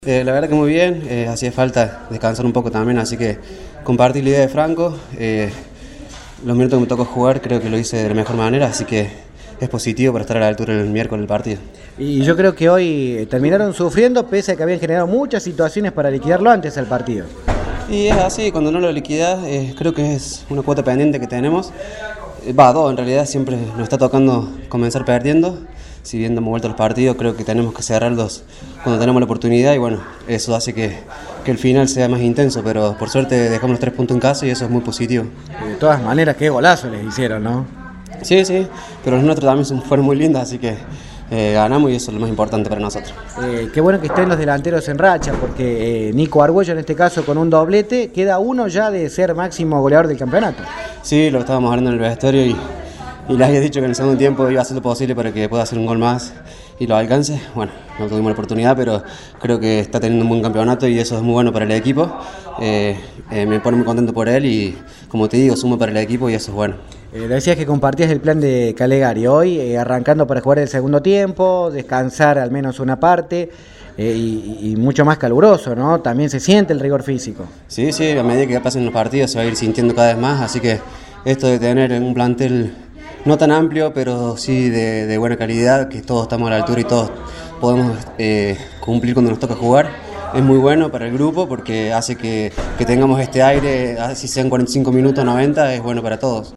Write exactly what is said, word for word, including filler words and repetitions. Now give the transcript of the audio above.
Eh, la verdad que muy bien, eh, hacía falta descansar un poco también, así que compartí la idea de Franco. Eh, los minutos que me tocó jugar creo que lo hice de la mejor manera, así que es positivo para estar a la altura el miércoles del partido. Y yo creo que hoy terminaron sufriendo pese a que habían generado muchas situaciones para liquidarlo antes del partido. Y es así, cuando no lo liquidas, eh, creo que es una cuota pendiente que tenemos. Eh, Va, dos en realidad, siempre nos está tocando comenzar perdiendo. Si bien hemos vuelto los partidos, creo que tenemos que cerrarlos cuando tenemos la oportunidad y bueno, eso hace que, que el final sea más intenso, pero por suerte dejamos los tres puntos en casa y eso es muy positivo. De todas maneras, qué golazo les hicieron, ¿no? Sí, sí, pero los nuestros también son- fueron muy lindas, así que eh, ganamos y eso es lo más importante para nosotros. Eh, qué bueno que estén los delanteros en racha, porque eh, Nico Argüello en este caso con un doblete, queda uno ya de ser máximo goleador del campeonato. Sí, lo estábamos hablando en el vestuario y, y le había dicho que en el segundo tiempo iba a hacer lo posible para que pueda hacer un gol más y lo alcance. Bueno, no tuvimos la oportunidad, pero creo que está teniendo un buen campeonato y eso es muy bueno para el equipo. Eh, eh, me pone muy contento por él y, como te digo, sumo para el equipo y eso es bueno. Eh, decías que compartías el plan de Calegari hoy, eh, arrancando para jugar el segundo tiempo, descansar al menos una parte eh, y, y mucho más caluroso, ¿no? También se siente el rigor físico. Sí, sí, a medida que pasen los partidos se va a ir sintiendo cada vez más, así que esto de tener un plantel no tan amplio, pero sí de, de buena calidad, que todos estamos a la altura y todos podemos eh, cumplir cuando nos toca jugar, es muy bueno para el grupo porque hace que, que tengamos este aire, así sean cuarenta y cinco minutos, noventa, es bueno para todos.